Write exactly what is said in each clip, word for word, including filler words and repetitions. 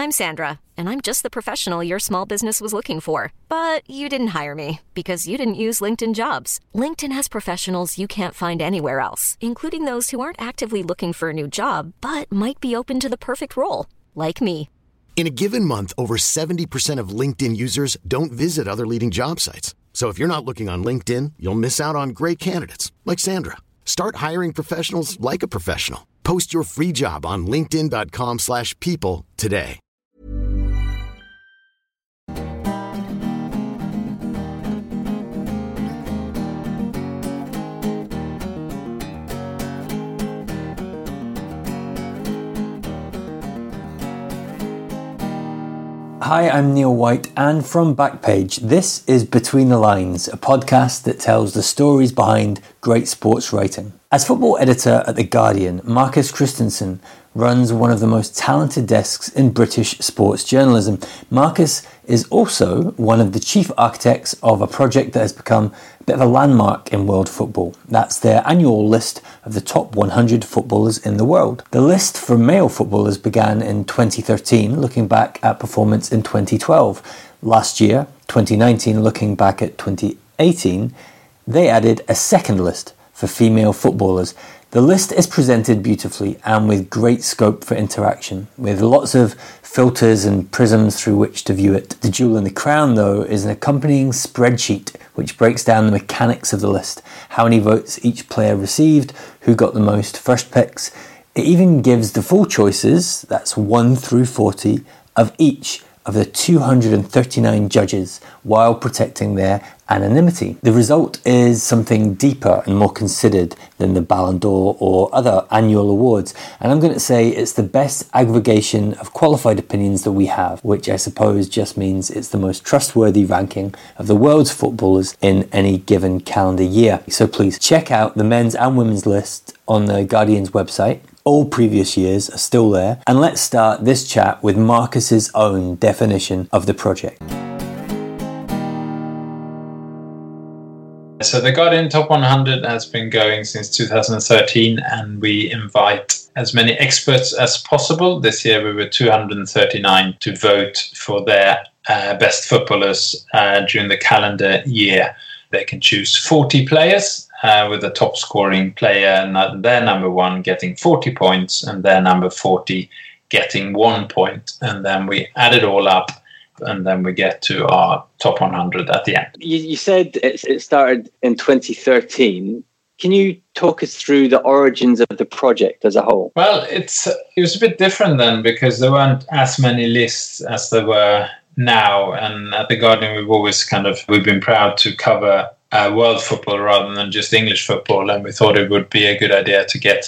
I'm Sandra, and I'm just the professional your small business was looking for. But you didn't hire me because you didn't use LinkedIn Jobs. LinkedIn has professionals you can't find anywhere else, including those who aren't actively looking for a new job, but might be open to the perfect role, like me. In a given month, over seventy percent of LinkedIn users don't visit other leading job sites. So if you're not looking on LinkedIn, you'll miss out on great candidates like Sandra. Start hiring professionals like a professional. Post your free job on linkedin.com slash people today. Hi, I'm Neil White, and from Backpage, this is Between the Lines, a podcast that tells the stories behind great sports writing. As football editor at The Guardian, Marcus Christensen runs one of the most talented desks in British sports journalism. Marcus is also one of the chief architects of a project that has become a bit of a landmark in world football. That's their annual list of the top one hundred footballers in the world. The list for male footballers began in twenty thirteen, looking back at performance in twenty twelve. Last year, twenty nineteen, looking back at twenty eighteen, they added a second list for female footballers. The list is presented beautifully and with great scope for interaction, with lots of filters and prisms through which to view it. The jewel in the crown, though, is an accompanying spreadsheet which breaks down the mechanics of the list, how many votes each player received, who got the most first picks. It even gives the full choices, that's one through forty, of each of the two hundred thirty-nine judges while protecting their anonymity. The result is something deeper and more considered than the Ballon d'Or or other annual awards, and I'm going to say it's the best aggregation of qualified opinions that we have, which I suppose just means it's the most trustworthy ranking of the world's footballers in any given calendar year. So please check out the men's and women's list on the Guardian's website. All previous years are still there. And let's start this chat with Marcus's own definition of the project. So the Guardian Top one hundred has been going since two thousand thirteen, and we invite as many experts as possible. This year we were two hundred thirty-nine to vote for their uh, best footballers uh, during the calendar year. They can choose forty players, uh, with the top scoring player, their number one, getting forty points, and their number forty getting one point. And then we add it all up, and then we get to our top one hundred at the end. You, you said it, it started in twenty thirteen. Can you talk us through the origins of the project as a whole? Well, it's it was a bit different then, because there weren't as many lists as there were now. And at The Guardian, we've always kind of, we've been proud to cover uh, world football rather than just English football. And we thought it would be a good idea to get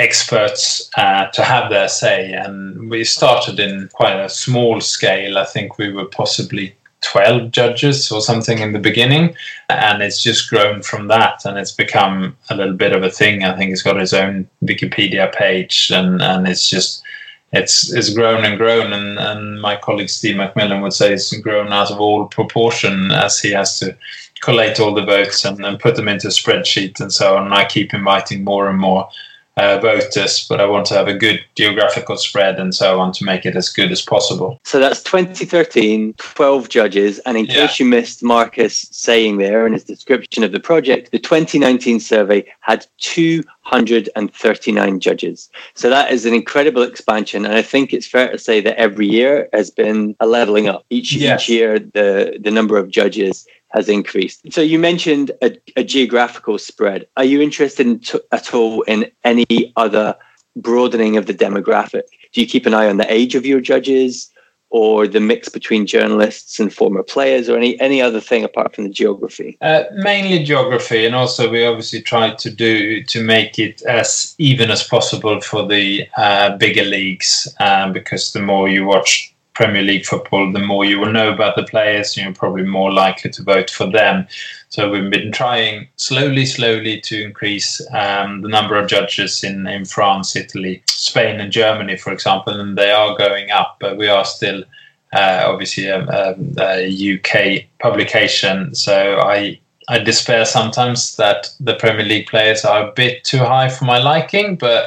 experts uh, to have their say. And we started in quite a small scale. I think we were possibly twelve judges or something in the beginning, and it's just grown from that, and it's become a little bit of a thing. I think it's got its own Wikipedia page, and, and it's just it's it's grown and grown, and, and my colleague Steve McMillan would say it's grown out of all proportion, as he has to collate all the votes and, and put them into a spreadsheet and so on. And I keep inviting more and more Uh, voters, but I want to have a good geographical spread and so on to make it as good as possible. So that's twenty thirteen, twelve judges, and in yeah. case you missed Marcus saying there in his description of the project, the twenty nineteen survey had two hundred thirty-nine judges. So that is an incredible expansion, and I think it's fair to say that every year has been a leveling up. Each, yes. each year the, the number of judges has increased. So you mentioned a, a geographical spread. Are you interested in t- at all in any other broadening of the demographic? Do you keep an eye on the age of your judges, or the mix between journalists and former players, or any, any other thing apart from the geography? Uh, mainly geography, and also we obviously try to do to make it as even as possible for the uh, bigger leagues, uh, because the more you watch Premier League football, the more you will know about the players, you're probably more likely to vote for them. So we've been trying slowly, slowly to increase um, the number of judges in, in France, Italy, Spain and Germany, for example, and they are going up, but we are still uh, obviously a, a, a U K publication. So I, I despair sometimes that the Premier League players are a bit too high for my liking, but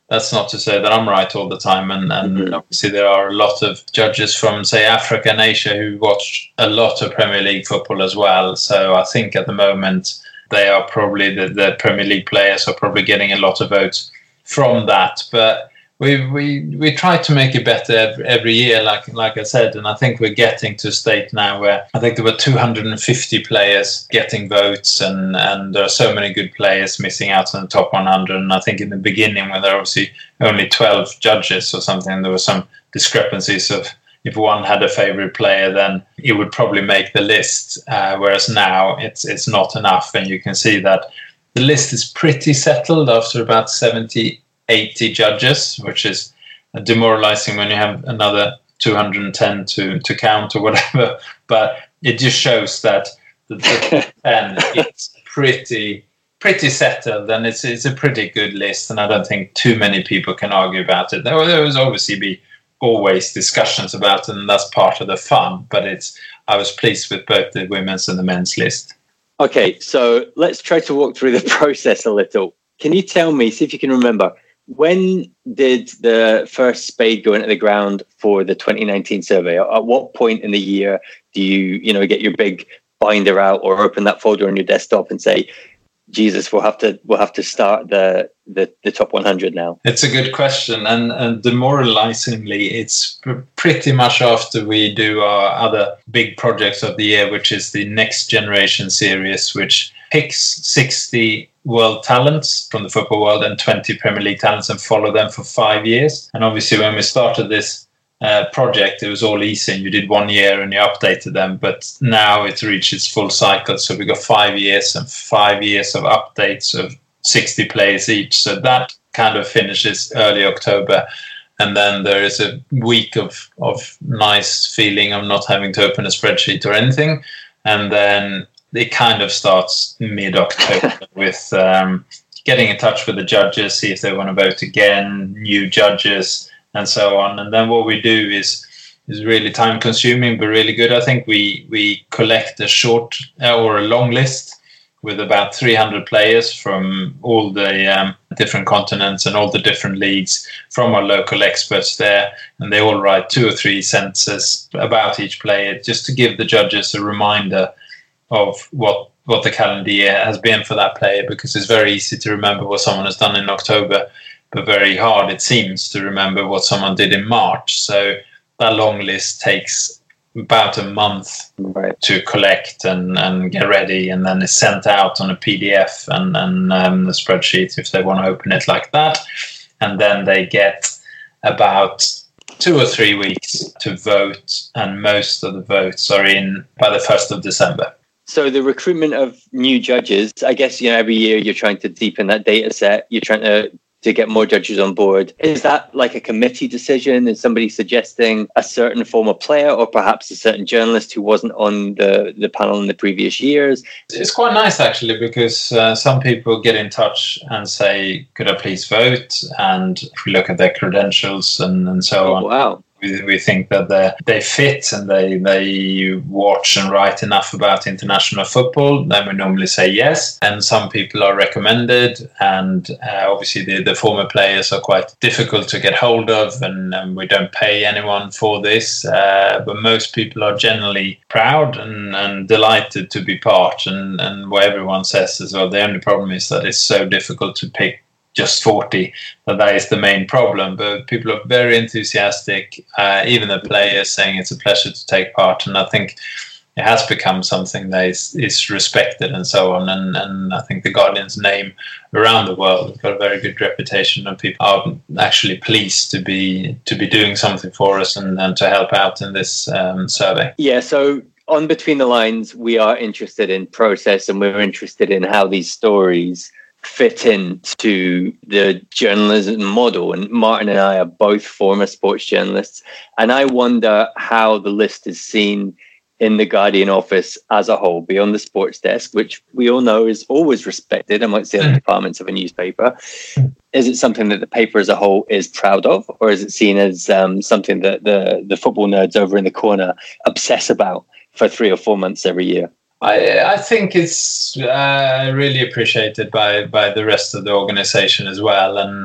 that's not to say that I'm right all the time. And, and mm-hmm. obviously there are a lot of judges from, say, Africa and Asia who watch a lot of Premier League football as well. So I think at the moment they are probably, the, the Premier League players are probably getting a lot of votes from that. But we we we try to make it better every, every year, like like I said, and I think we're getting to a state now where I think there were two hundred fifty players getting votes, and, and there are so many good players missing out on the top one hundred. And I think in the beginning, when there were obviously only twelve judges or something, there were some discrepancies of if one had a favourite player, then it would probably make the list. Uh, whereas now it's it's not enough, and you can see that the list is pretty settled after about seventy, eighty judges, which is demoralizing when you have another two hundred ten to, to count or whatever. But it just shows that the, the ten is pretty pretty settled, and it's it's a pretty good list, and I don't think too many people can argue about it. There will, there will obviously be always discussions about it, and that's part of the fun. But it's I was pleased with both the women's and the men's list. Okay, so let's try to walk through the process a little. Can you tell me, see if you can remember, when did the first spade go into the ground for the twenty nineteen survey? At what point in the year do you, you know, get your big binder out or open that folder on your desktop and say, Jesus, we'll have to we'll have to start the the, the top one hundred now? It's a good question, and, and demoralizingly, it's pr- pretty much after we do our other big projects of the year, which is the Next Generation series, which picks sixty world talents from the football world and twenty Premier League talents and follow them for five years. And obviously, when we started this uh, project, it was all easy. You did one year and you updated them, but now it's reached its full cycle. So we got five years and five years of updates of sixty players each. So that kind of finishes early October. And then there is a week of, of nice feeling of not having to open a spreadsheet or anything. And then it kind of starts mid-October with um, getting in touch with the judges, see if they want to vote again, new judges, and so on. And then what we do is is really time-consuming, but really good. I think we we collect a short uh, or a long list with about three hundred players from all the um, different continents and all the different leagues from our local experts there. And they all write two or three sentences about each player just to give the judges a reminder of what what the calendar year has been for that player, because it's very easy to remember what someone has done in October, but very hard, it seems, to remember what someone did in March. So that long list takes about a month right. to collect and, and get ready, and then it's sent out on a P D F and, and um, the spreadsheet if they want to open it like that. And then they get about two or three weeks to vote, and most of the votes are in by the first of December. So the recruitment of new judges, I guess, you know, every year you're trying to deepen that data set. You're trying to, to get more judges on board. Is that like a committee decision? Is somebody suggesting a certain former player or perhaps a certain journalist who wasn't on the, the panel in the previous years? It's quite nice, actually, because uh, some people get in touch and say, could I please vote? And if we look at their credentials and, and so oh, on. Wow. We, we think that they they fit and they, they watch and write enough about international football, then we normally say yes. And some people are recommended, and uh, obviously the, the former players are quite difficult to get hold of, and, and we don't pay anyone for this. Uh, but most people are generally proud and, and delighted to be part, and, and what everyone says as well. The only problem is that it's so difficult to pick just forty, that that is the main problem. But people are very enthusiastic, uh, even the players saying it's a pleasure to take part, and I think it has become something that is, is respected and so on. And, and I think the Guardian's name around the world has got a very good reputation, and people are actually pleased to be to be doing something for us and, and to help out in this um, survey. Yeah, so on Between the Lines, we are interested in process, and we're interested in how these stories fit into the journalism model. And Martin and I are both former sports journalists, and I wonder how the list is seen in the Guardian office as a whole, beyond the sports desk, which we all know is always respected amongst the other departments of a newspaper. Is it something that the paper as a whole is proud of, or is it seen as um, something that the, the football nerds over in the corner obsess about for three or four months every year? I, I think it's uh, really appreciated by, by the rest of the organization as well. And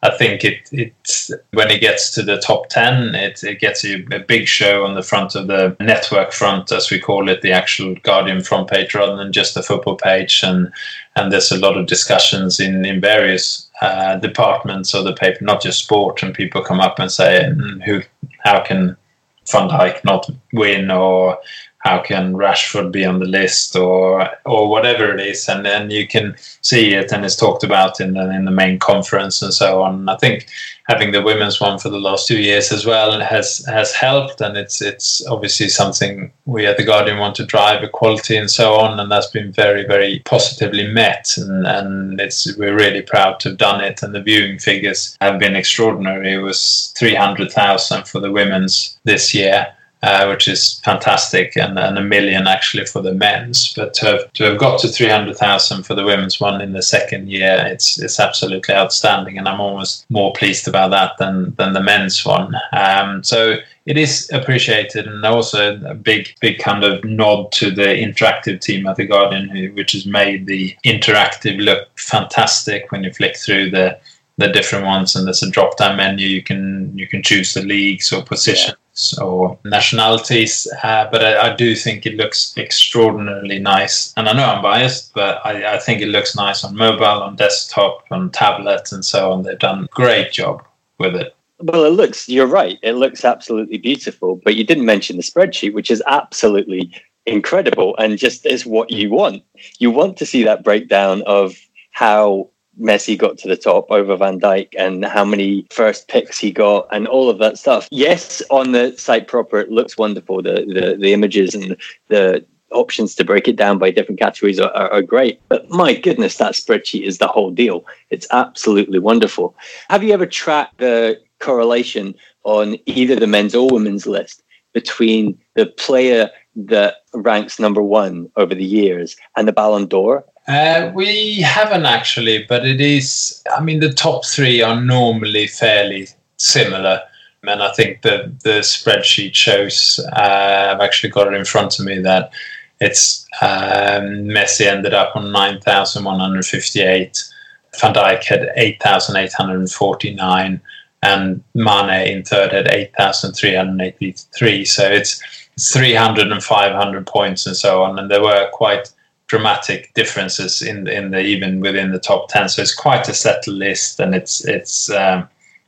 I think it it's when it gets to the top ten, it, it gets a, a big show on the front of the network front, as we call it, the actual Guardian front page, rather than just the football page. And and there's a lot of discussions in, in various uh, departments of the paper, not just sport, and people come up and say, who, how can Van Dijk not win, or how can Rashford be on the list, or or whatever it is, and then you can see it, and it's talked about in the in the main conference and so on. I think having the women's one for the last two years as well has has helped, and it's it's obviously something we at the Guardian want to drive, equality and so on, and that's been very very positively met, and and it's we're really proud to have done it, and the viewing figures have been extraordinary. It was three hundred thousand for the women's this year. Uh, which is fantastic, and, and a million actually for the men's. But to have, to have got to three hundred thousand for the women's one in the second year, it's it's absolutely outstanding, and I'm almost more pleased about that than than the men's one. Um, so it is appreciated, and also a big big kind of nod to the interactive team at the Guardian, who, which has made the interactive look fantastic when you flick through the the different ones, and there's a drop down menu. You can you can choose the leagues or positions or nationalities, uh, but I, I do think it looks extraordinarily nice. And I know I'm biased, but I, I think it looks nice on mobile, on desktop, on tablet, and so on. They've done a great job with it. Well, it looks, you're right, it looks absolutely beautiful, but you didn't mention the spreadsheet, which is absolutely incredible and just is what you want. You want to see that breakdown of how Messi got to the top over Van Dijk and how many first picks he got and all of that stuff. Yes, on the site proper, it looks wonderful. The the, the images and the options to break it down by different categories are, are, are great. But my goodness, that spreadsheet is the whole deal. It's absolutely wonderful. Have you ever tracked the correlation on either the men's or women's list between the player that ranks number one over the years and the Ballon d'Or? Uh, we haven't actually, but it is, I mean, the top three are normally fairly similar. And I think the, the spreadsheet shows, uh, I've actually got it in front of me, that it's um, Messi ended up on nine thousand one hundred fifty-eight, Van Dijk had eight thousand eight hundred forty-nine, and Mane in third had eight thousand three hundred eighty-three. So it's, it's three hundred and five hundred points and so on. And there were quite dramatic differences in the, in the even within the top ten. So it's quite a settled list, and it's it's um,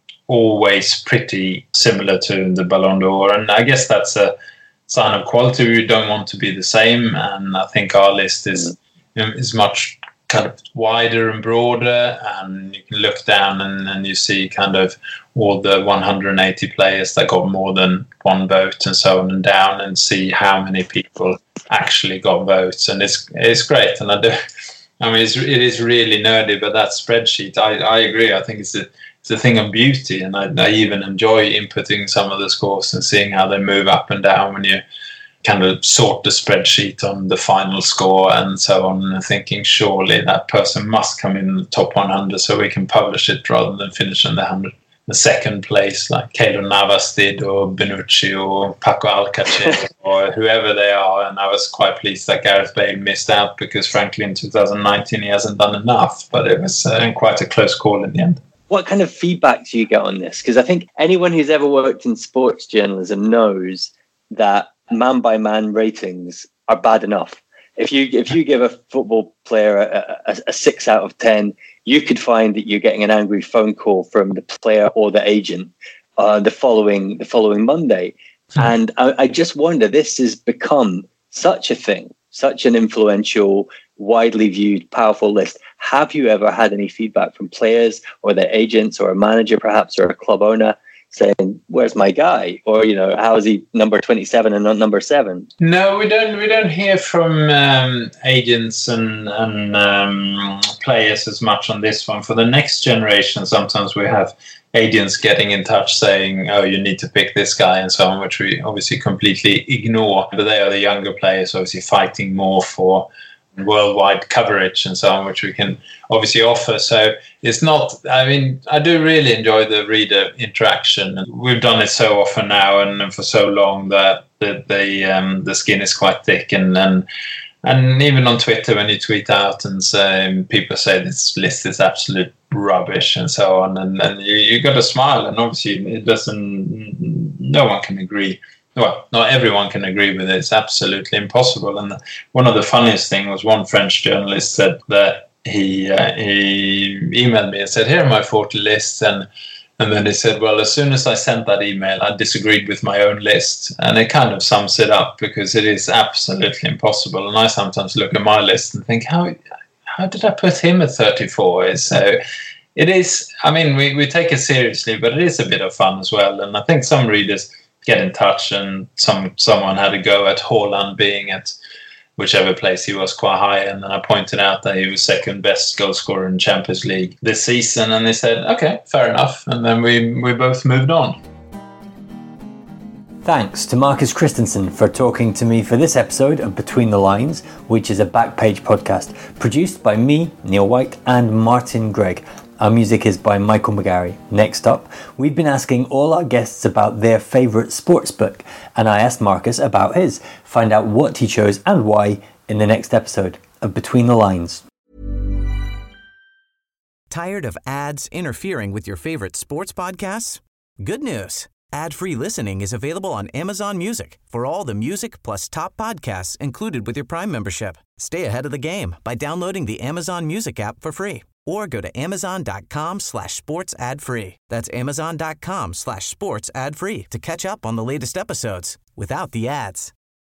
always pretty similar to the Ballon d'Or. And I guess that's a sign of quality. We don't want to be the same, and I think our list is you know, is much kind of wider and broader, and you can look down and, and you see kind of all the one hundred eighty players that got more than one vote and so on and down, and see how many people actually got votes. And it's it's great. And I do, I mean, it's, it is really nerdy, but that spreadsheet, I, I agree. I think it's a it's a thing of beauty, and I, I even enjoy inputting some of the scores and seeing how they move up and down when you kind of sort the spreadsheet on the final score and so on, and thinking surely that person must come in the top one hundred so we can publish it rather than finish in the one hundred. The second place, like Keylor Navas did, or Bonucci, or Paco Alcacer, or whoever they are. And I was quite pleased that Gareth Bale missed out, because frankly in two thousand nineteen he hasn't done enough, but it was uh, quite a close call in the end. What kind of feedback do you get on this? Because I think anyone who's ever worked in sports journalism knows that man-by-man ratings are bad enough. If you if you give a football player a, a, a six out of ten, you could find that you're getting an angry phone call from the player or the agent uh, the following the following Monday. Hmm. And I, I just wonder, this has become such a thing, such an influential, widely viewed, powerful list. Have you ever had any feedback from players or their agents or a manager perhaps, or a club owner, saying, where's my guy? Or, you know, how is he number twenty-seven and not number seven? No, we don't we don't hear from um, agents and, and um, players as much on this one. For the next generation, sometimes we have agents getting in touch saying, oh, you need to pick this guy and so on, which we obviously completely ignore. But they are the younger players, obviously fighting more for worldwide coverage and so on, which we can obviously offer. So it's not, I mean, I do really enjoy the reader interaction, and we've done it so often now and for so long that the the, um, the skin is quite thick, and, and And even on Twitter, when you tweet out and say, people say this list is absolute rubbish and so on, and then you, you got to smile, and obviously it doesn't, no one can agree. Well, not everyone can agree with it. It's absolutely impossible. And one of the funniest things was one French journalist said that he uh, he emailed me and said, here are my forty lists, and And then he said, well, as soon as I sent that email, I disagreed with my own list. And it kind of sums it up, because it is absolutely impossible. And I sometimes look at my list and think, how how did I put him at thirty-four? So it is, I mean, we, we take it seriously, but it is a bit of fun as well. And I think some readers get in touch, and some someone had a go at Haaland being at whichever place he was quite high, and then I pointed out that he was second best goal scorer in Champions League this season, and they said, okay, fair enough, and then we, we both moved on. Thanks to Marcus Christensen for talking to me for this episode of Between the Lines, which is a Backpage podcast produced by me, Neil White, and Martin Gregg. Our music is by Michael McGarry. Next up, we've been asking all our guests about their favourite sports book, and I asked Marcus about his. Find out what he chose and why in the next episode of Between the Lines. Tired of ads interfering with your favourite sports podcasts? Good news. Ad-free listening is available on Amazon Music for all the music plus top podcasts included with your Prime membership. Stay ahead of the game by downloading the Amazon Music app for free, or go to amazon.com slash sports ad free. That's amazon.com slash sports ad free to catch up on the latest episodes without the ads.